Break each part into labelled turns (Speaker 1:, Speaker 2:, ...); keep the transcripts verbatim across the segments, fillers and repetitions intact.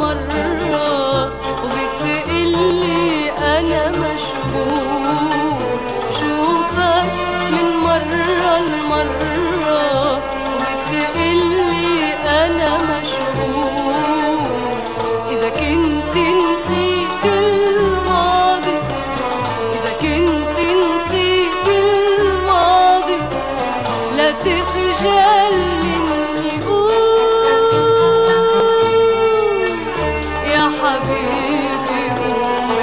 Speaker 1: مرة وبتقلي أنا مشغول. شوفك من مرة لمرة وبتقلي أنا مشغول. إذا كنت نسيت الماضي، إذا كنت نسيت الماضي، لا تخجل مني قول يا حبيبي قول.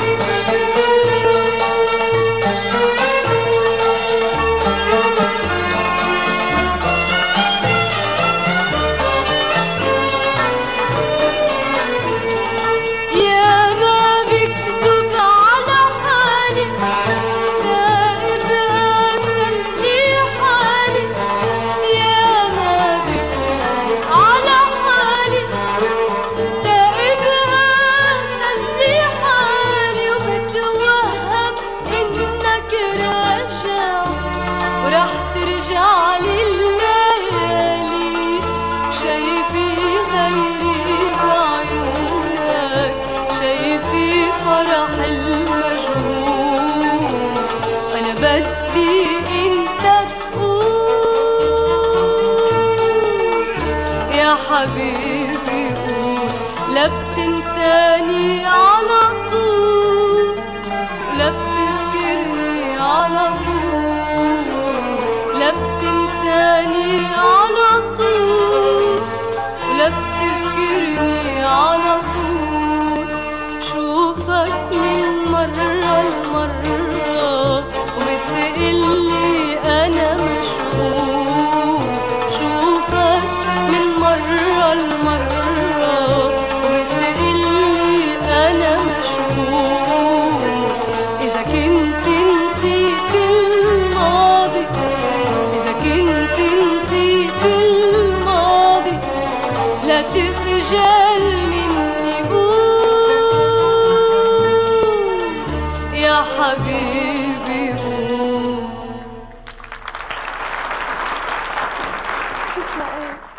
Speaker 1: يا ما بكذب على حالي، دائب أسلي حالي. يا ما بكذب على حالي، دائب أسلي حالي. وبتوهم إنك راجع وراح ترجع لي الليالي. شايفي غيري بعيونك، شايفي فرح المجهول. أنا بدي إنت تقول يا حبيبي قول. لا بتنساني على طول، لا بتذكرني على طول، لا بتنساني على طول، لا بتذكرني على طول. شوفك من مرة لمرة وبتقلي أنا مشغول. شوفك من مرة لمرة وبتقلي أنا مشغول. إذا كنت نسيت الماضي، إذا كنت نسيت الماضي، لا تخجل مني قول يا حبيبي قول.